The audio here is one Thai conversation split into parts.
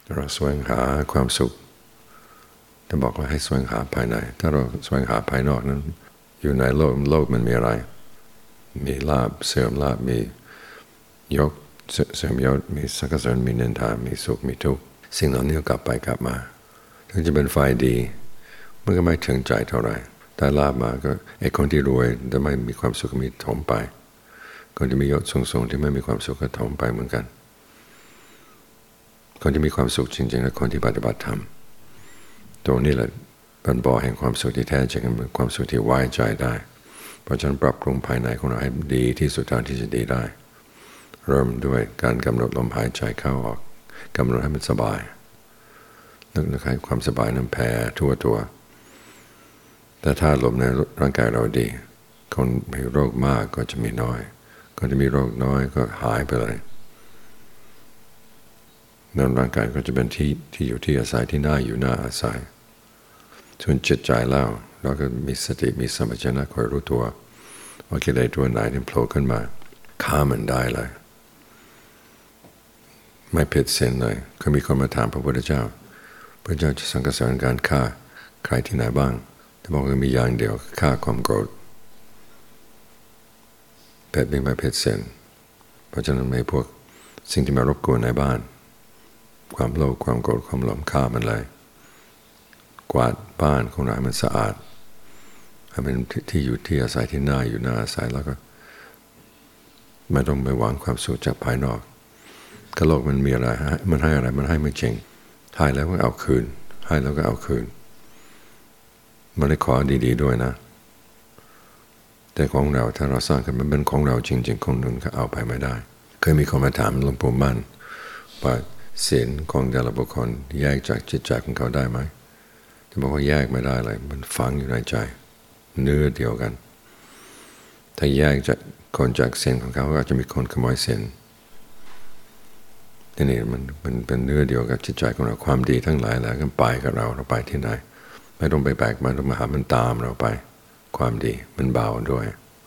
เราแสวงหาความสุขจะบอกว่าให้แสวงหาภายในถ้าเราแสวงหาภายนอกนั้นอยู่ในโลกมันมีอะไรมีลาภเสื่อมลาภมียศเสื่อมยศมีสรรเสริญมีนินทามีสุขมีทุกข์สิ่งเหล่านี้กลับไปกลับมาถึงจะเป็นฝ่ายดีมันก็ไม่ถึงใจเท่าไหร่ถ้าลาภมาก็ไอ้คนที่รวยแต่ไม่มีความสุขมีถมไปคนที่มียศสูงๆที่ไม่มีความสุขก็ถมไปเหมือนกันคนที่มีความสุขจริงๆและคนที่ปฏิบัติธรรมตรงนี้แหละเป็นบ่อแห่งความสุขที่แท้จริงเป็นความสุขที่ไว้ใจได้เพราะฉะนั้นปรับปรุงภายในของเราให้ดีที่สุดเท่าที่จะดีได้เริ่มด้วยการกำหนดลมหายใจเข้าออกกำหนดให้มันสบายนึกให้ความสบายนั้นแผ่ทั่วตัวแต่ถ้าลมในร่างกายเราดีคนมีโรคมากก็จะมีน้อยคนที่มีโรคน้อยก็หายไปเลยนั่นร่างกายก็จะเป็นที่อยู่ที่อาศัยที่น่าอยู่น่าอาศัยส่วนจิตใจแล้วเราก็มีสติมีสัมปชัญญะคอยรู้ตัวว่ากิเลสตัวไหนที่โผล่ขึ้นมาฆ่ามันได้เลยไม่ผิดศีลเลยเคยมีคนมาถามพระพุทธเจ้าพระเจ้าจะสรรเสริญการฆ่าใครที่ไหนบ้างแต่บอกว่ามีอย่างเดียวฆ่าความโกรธเพศไม่ผิดศีลเพราะฉะนั้นไม่พวกสิ่งที่มารบกวนในบ้านความโลภความโกรธความหลงฆ่ามันเลยกวาดบ้านของเราให้มันสะอาดให้เป็นที่อยู่ที่อาศัยที่น่าอยู่น่าอาศัยแล้วก็ไม่ต้องไปหวังความสุขจากภายนอกก็โลกมันมีอะไรมันให้อะไรมันให้ไม่จริงให้แล้วก็เอาคืนให้แล้วก็เอาคืนมันได้ขอดีๆด้วยนะแต่ของเราถ้าเราสร้างขึ้นมันเป็นของเราจริงๆของหนึ่งก็เอาไปไม่ได้เคยมีคนมาถามหลวงปู่มั่นว่าศีลของแต่ละบุคคลแยกจากจิตใจของเขาได้ไหมจะบอกว่าแยกไม่ได้เลยมันฝังอยู่ในใจเนื้อเดียวกันถ้าแยกจากคนจากศีลของเขาก็อาจจะมีคนขโมยศีลนี่มันเป็นเนื้อเดียวกับจิตใจของเราความดีทั้งหลายแล้วก็ไปกับเราไปที่ไหนไม่ต้องไปแบกมันต้องมาหามันตามเราไปความดีมันเบาด้วย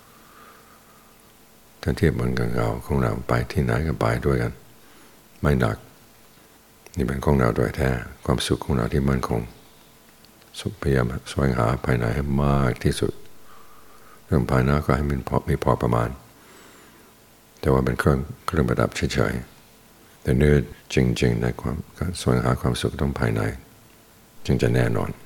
ถ้าเทียบเหมือนกับเราของเราไปที่ไหนก็ไปด้วยกันไม่หนักนี่เป็นของเราโดยแท้ความสุขของเราที่มั่นคงสุขพยายามแสวงหาภายในให้มากที่สุดเรื่องภายนอกก็ให้มันมีพอประมาณแต่ว่าเป็นเครื่องประดับเฉยๆแต่เนื้อจริงๆในความแสวงหาความสุขต้องภายในจึงจะแน่นอน